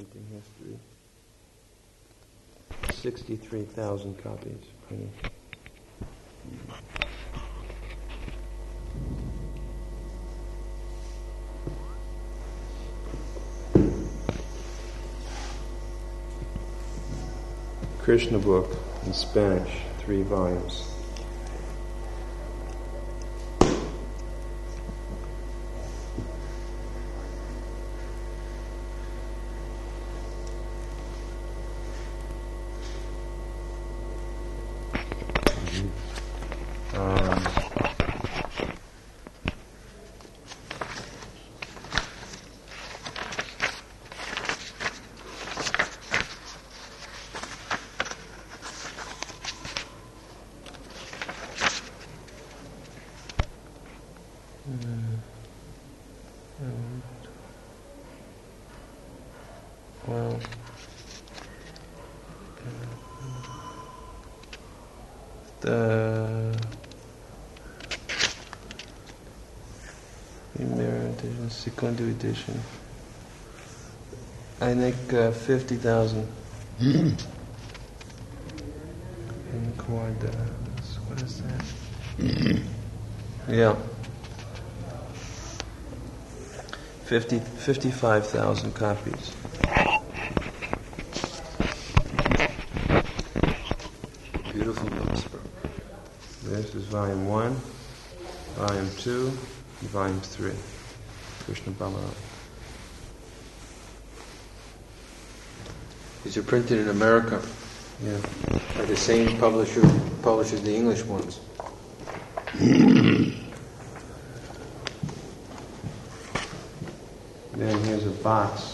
printing history. 63,000 copies printed. Krishna book in Spanish, 3 volumes. Well, the primeira edition, segunda edition, I think 50,000. And quadrados, what is that? Yeah. 55,000 copies. Beautiful books, bro. This is volume 1, volume 2, and volume 3. Krishna Balaram. These are printed in America. Yeah. By the same publisher who publishes the English ones. Then here's a box.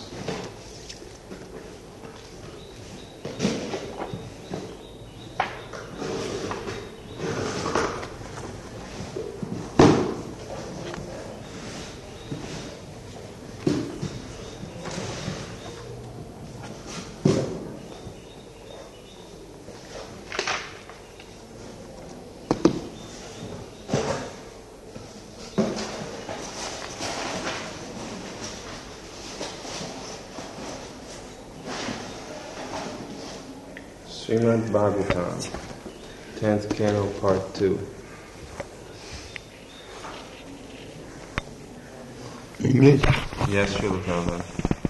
Srimad Bhagavatam, 10th Canto, Part 2. English? Yes, Srila Prabhupada.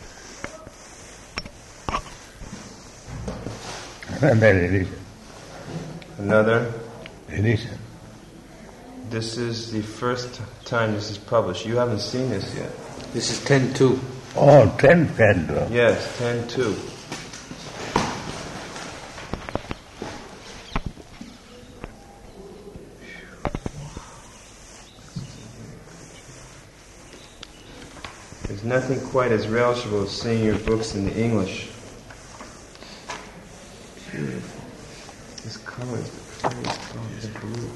Another edition. Another? Edition. This is the first time this is published. You haven't seen this yet. This is 10-2. Oh, 10 canto. Yes, 10-2. There's nothing quite as relishable as seeing your books in the English. Beautiful. This color is very strong, the blue.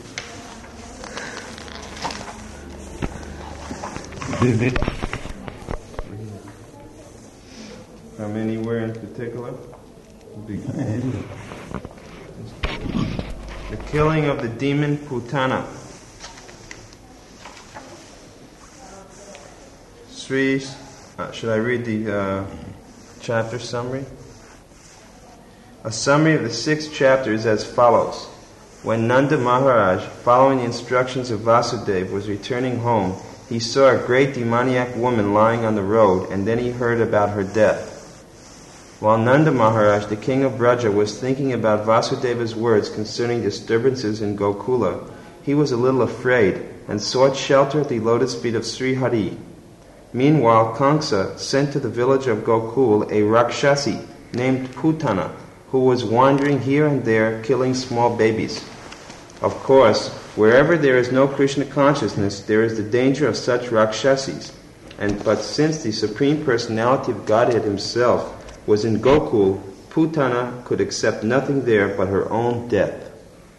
From anywhere in particular? The killing of the demon Putana. Should I read the chapter summary? A summary of the 6th chapter is as follows. When Nanda Maharaj, following the instructions of Vasudeva, was returning home, he saw a great demoniac woman lying on the road, and then he heard about her death. While Nanda Maharaj, the king of Braja, was thinking about Vasudeva's words concerning disturbances in Gokula, he was a little afraid, and sought shelter at the lotus feet of Sri Hari. Meanwhile, Kamsa sent to the village of Gokul a Rakshasi named Putana, who was wandering here and there, killing small babies. Of course, wherever there is no Krishna consciousness, there is the danger of such Rakshasis. But since the Supreme Personality of Godhead himself was in Gokul, Putana could accept nothing there but her own death.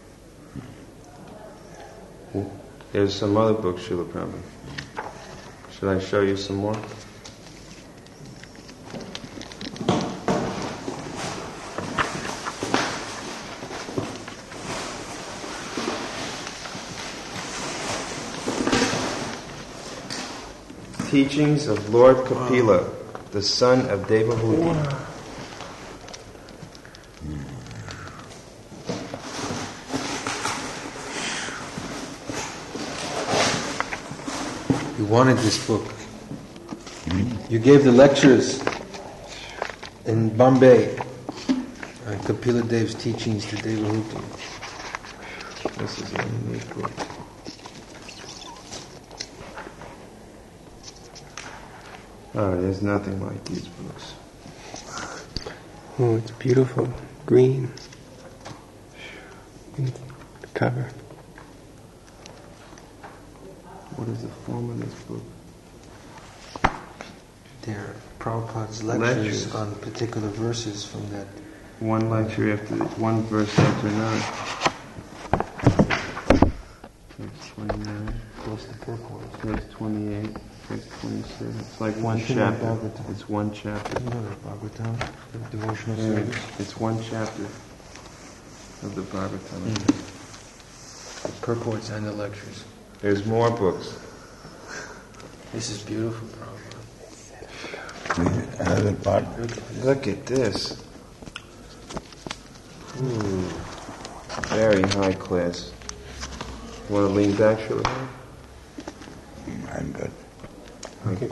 There's some other books, Srila Prabhupada. Should I show you some more? Teachings of Lord Kapila, the son of Devahudi. You wanted this book. You gave the lectures in Bombay on Kapila Dev's teachings to Devahudi. This is a unique book. Oh, there's nothing like these books. Oh, it's beautiful. Green. The cover. What is the form of this book? They're Prabhupada's lectures Lectures. on particular verses from that. One lecture after one verse after another. Page 29, Close to purport. page 28, page 27. It's like one You should know chapter. Bhagavatam. It's one chapter. You know the Bhagavatam, the devotional Yeah, service. it's one chapter of the Bhagavatam. The purports and the lectures. There's more books. This is beautiful, Prabhupada. Another part. Look at this. Ooh, very high class. You want to lean back, Srila? I'm good. Okay.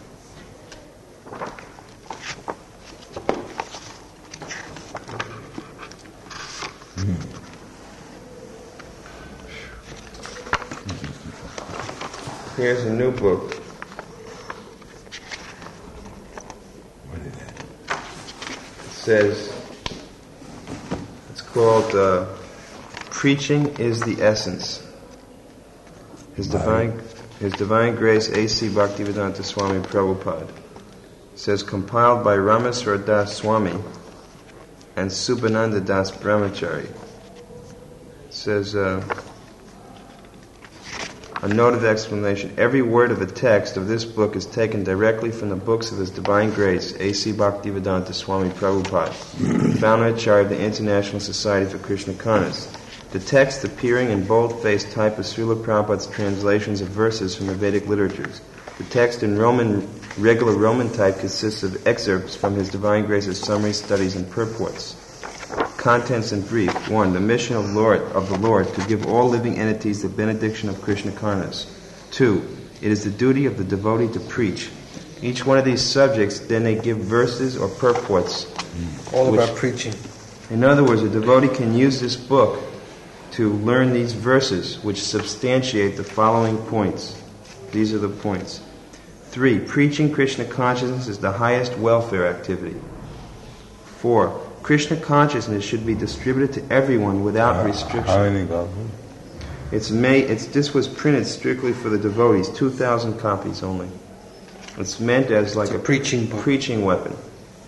Here's a new book. What is that? It says, it's called Preaching is the Essence. His Divine Grace A.C. Bhaktivedanta Swami Prabhupada. It says, compiled by Rameswar Das Swami and Subhananda Das Brahmachari. It says, a note of explanation. Every word of the text of this book is taken directly from the books of His Divine Grace, A.C. Bhaktivedanta Swami Prabhupada, founder-acharya of the International Society for Krishna Consciousness. The text appearing in bold-faced type is Srila Prabhupada's translations of verses from the Vedic literatures. The text in regular Roman type consists of excerpts from His Divine Grace's summary studies and purports. Contents in brief. 1. The mission of the Lord to give all living entities the benediction of Krishna Consciousness. 2. It is the duty of the devotee to preach. Each one of these subjects, then they give verses or purports. All Which- about preaching. In other words, a devotee can use this book to learn these verses which substantiate the following points. These are the points. 3. Preaching Krishna consciousness is the highest welfare activity. 4. Krishna consciousness should be distributed to everyone without How restriction. many copies? This was printed strictly for the devotees, 2,000 copies only. It's meant as like It's a preaching book. preaching weapon.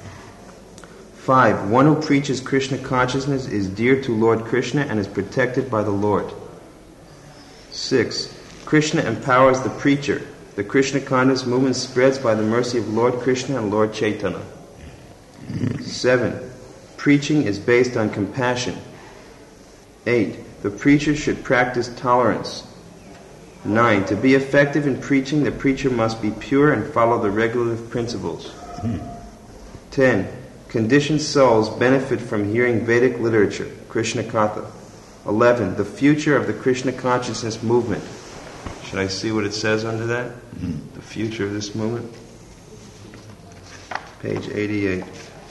5. One who preaches Krishna consciousness is dear to Lord Krishna and is protected by the Lord. 6. Krishna empowers the preacher. The Krishna consciousness movement spreads by the mercy of Lord Krishna and Lord Chaitanya. 7. Preaching is based on compassion. 8. The preacher should practice tolerance. 9. To be effective in preaching, the preacher must be pure and follow the regulative principles. 10. Conditioned souls benefit from hearing Vedic literature, Krishna Katha. 11. The future of the Krishna consciousness movement. Should I see what it says under that? The future of this movement? Page 88.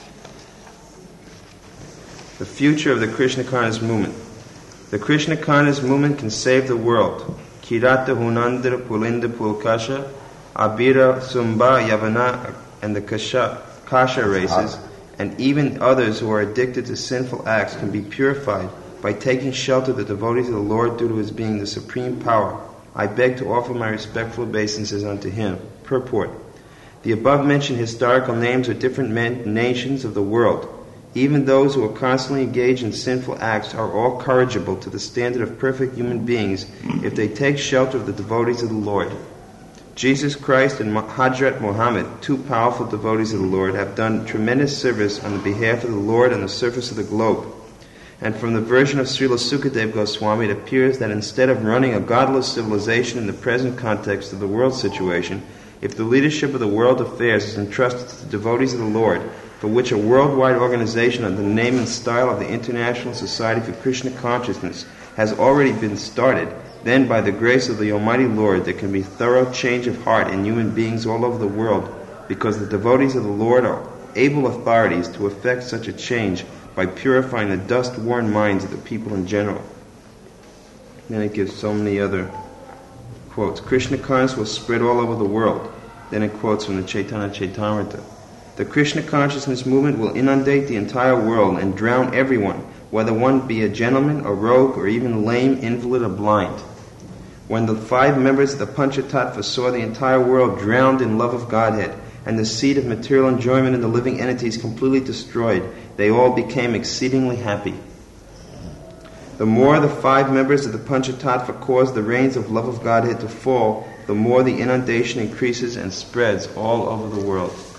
The future of the Krishna consciousness movement. The Krishna consciousness movement can save the world. Kirata Hunandra Pulinda Pulkasha, Abira Sumba Yavana, and the Kasha races, and even others who are addicted to sinful acts can be purified by taking shelter of the devotees of the Lord due to His being the supreme power. I beg to offer my respectful obeisances unto Him. Purport. The above-mentioned historical names are different nations of the world. Even those who are constantly engaged in sinful acts are all corrigible to the standard of perfect human beings if they take shelter of the devotees of the Lord. Jesus Christ and Hadrat Muhammad, two powerful devotees of the Lord, have done tremendous service on the behalf of the Lord on the surface of the globe. And from the version of Srila Sukadev Goswami, it appears that instead of running a godless civilization in the present context of the world situation, If the leadership of the world affairs is entrusted to the devotees of the Lord, for which a worldwide organization under the name and style of the International Society for Krishna Consciousness has already been started, then by the grace of the Almighty Lord there can be thorough change of heart in human beings all over the world, because the devotees of the Lord are able authorities to effect such a change by purifying the dust-worn minds of the people in general. Then it gives so many other quotes. Krishna consciousness will spread all over the world. Then it quotes from the Chaitanya Chaitamrita. The Krishna consciousness movement will inundate the entire world and drown everyone, whether one be a gentleman, a rogue, or even lame, invalid, or blind. When the 5 members of the Panchatattva saw the entire world drowned in love of Godhead, and the seed of material enjoyment in the living entities completely destroyed, they all became exceedingly happy. The more the 5 members of the Panchatattva cause the rains of love of Godhead to fall, the more the inundation increases and spreads all over the world.